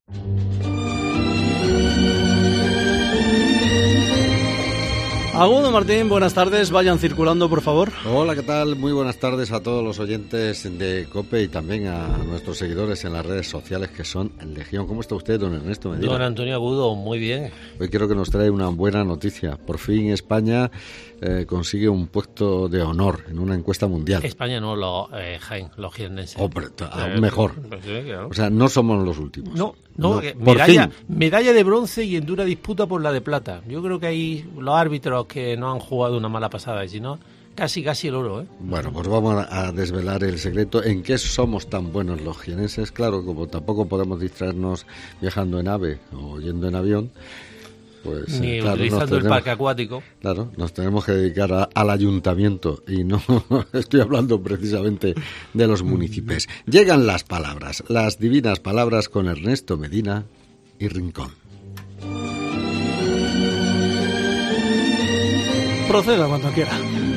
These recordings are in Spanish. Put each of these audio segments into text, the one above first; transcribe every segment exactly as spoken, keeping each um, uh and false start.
Agudo Martín, buenas tardes, vayan circulando por favor. Hola, ¿qué tal? Muy buenas tardes a todos los oyentes de COPE y también a nuestros seguidores en las redes sociales que son Legión. ¿Cómo está usted, don Ernesto Medina? Don Antonio Agudo, muy bien. Hoy quiero que nos trae una buena noticia. Por fin España eh, consigue un puesto de honor en una encuesta mundial. España no, los eh, Jaén, los jiennenses. Oh, pero, aún mejor. Sí, claro. O sea, no somos los últimos. No, no, no que por medalla, fin. medalla de bronce y en dura disputa por la de plata. Yo creo que ahí los árbitros que no han jugado una mala pasada, y si no, casi casi el oro, ¿eh? Bueno, pues vamos a desvelar el secreto. ¿En qué somos tan buenos los jienenses? Claro, como tampoco podemos distraernos viajando en ave o yendo en avión, pues ni eh, claro, utilizando tenemos, el parque acuático. Claro, nos tenemos que dedicar a, al ayuntamiento y no estoy hablando precisamente de los municipios. Llegan las palabras, las divinas palabras con Ernesto Medina y Rincón. Proceda cuando quiera.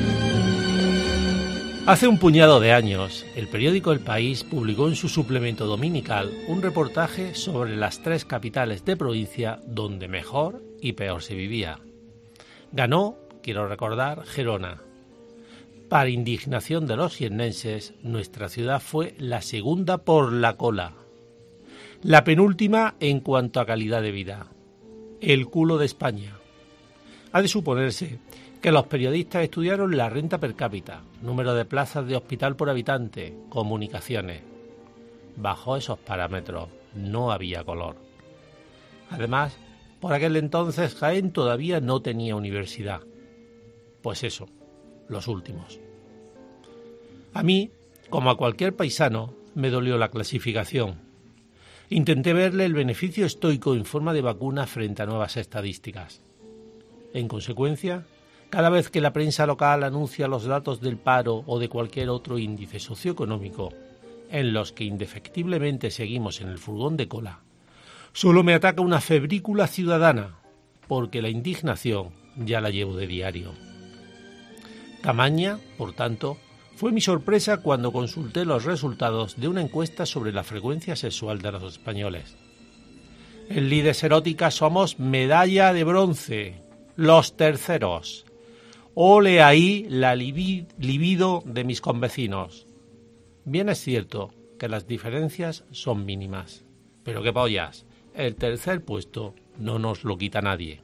Hace un puñado de años, el periódico El País publicó en su suplemento dominical un reportaje sobre las tres capitales de provincia donde mejor y peor se vivía. Ganó, quiero recordar, Gerona. Para indignación de los jiennenses, nuestra ciudad fue la segunda por la cola. La penúltima en cuanto a calidad de vida. El culo de España. Ha de suponerse que los periodistas estudiaron la renta per cápita, número de plazas de hospital por habitante, comunicaciones. Bajo esos parámetros no había color. Además, por aquel entonces Jaén todavía no tenía universidad. Pues eso, los últimos. A mí, como a cualquier paisano, me dolió la clasificación. Intenté verle el beneficio estoico en forma de vacuna frente a nuevas estadísticas. En consecuencia, cada vez que la prensa local anuncia los datos del paro o de cualquier otro índice socioeconómico, en los que indefectiblemente seguimos en el furgón de cola, solo me ataca una febrícula ciudadana, porque la indignación ya la llevo de diario. Tamaña, por tanto, fue mi sorpresa cuando consulté los resultados de una encuesta sobre la frecuencia sexual de los españoles. En lides eróticas somos medalla de bronce, los terceros. Ole ahí la libido de mis convecinos. Bien es cierto que las diferencias son mínimas, pero qué pollas, el tercer puesto no nos lo quita nadie.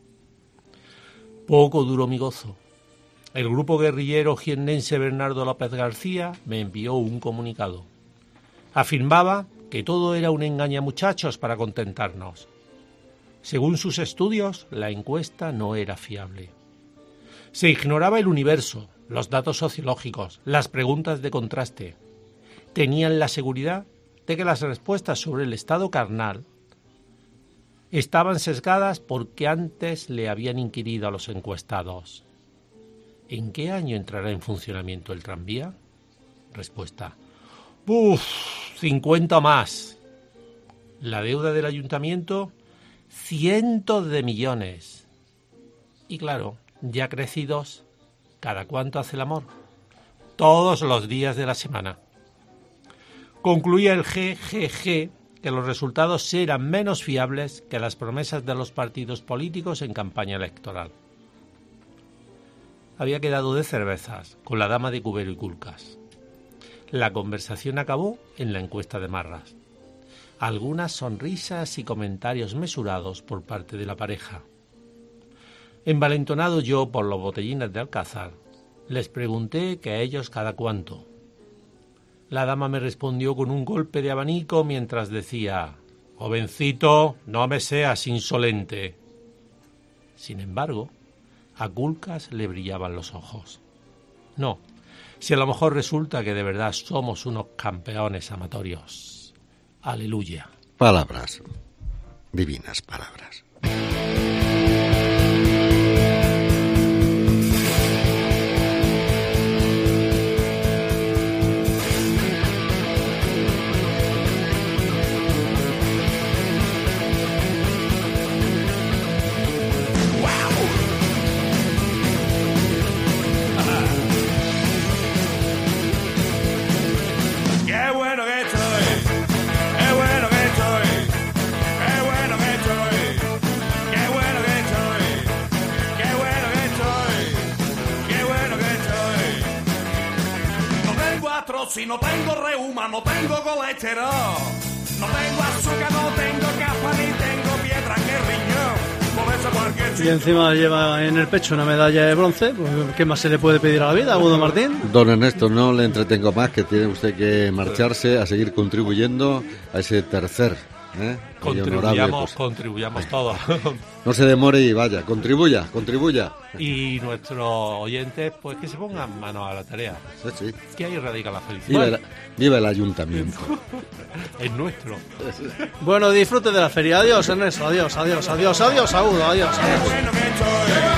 Poco duró mi gozo. El grupo guerrillero jiennense Bernardo López García me envió un comunicado. Afirmaba que todo era un engañamuchachos para contentarnos. Según sus estudios, la encuesta no era fiable. Se ignoraba el universo, los datos sociológicos, las preguntas de contraste. Tenían la seguridad de que las respuestas sobre el estado carnal estaban sesgadas porque antes le habían inquirido a los encuestados. ¿En qué año entrará en funcionamiento el tranvía? Respuesta. ¡Uf! cincuenta más. La deuda del ayuntamiento, cientos de millones. Y claro, ya crecidos, ¿cada cuánto hace el amor? Todos los días de la semana. Concluía el G G G que los resultados eran menos fiables que las promesas de los partidos políticos en campaña electoral. Había quedado de cervezas con la dama de Cubero y Culcas. La conversación acabó en la encuesta de Marras. Algunas sonrisas y comentarios mesurados por parte de la pareja. Envalentonado yo por los botellines de Alcázar, les pregunté que a ellos cada cuánto. La dama me respondió con un golpe de abanico mientras decía: «Jovencito, no me seas insolente». Sin embargo, a Culcas le brillaban los ojos. No, si a lo mejor resulta que de verdad somos unos campeones amatorios. Aleluya. Palabras, divinas palabras. Qué bueno que estoy, qué bueno que estoy, qué Si no tengo reuma, no tengo colesterol, no tengo azúcar, no tengo capa, ni tengo piedra en el riñón. Por eso cualquier Y encima lleva en el pecho una medalla de bronce. Pues, ¿qué más se le puede pedir a la vida, Agudo Martín? Don Ernesto, no le entretengo más, que tiene usted que marcharse a seguir contribuyendo a ese tercer, ¿eh? y honorable, Contribuyamos, pues. contribuyamos todos. No se demore y vaya, contribuya, contribuya. Y nuestros oyentes, pues que se pongan manos a la tarea. Sí, sí. Que ahí radica la felicidad. Viva el, viva el ayuntamiento. Es nuestro. Bueno, disfrute de la feria. Adiós, Ernesto. Adiós, adiós, adiós, adiós, Agudo. Adiós, adiós. bueno que estoy.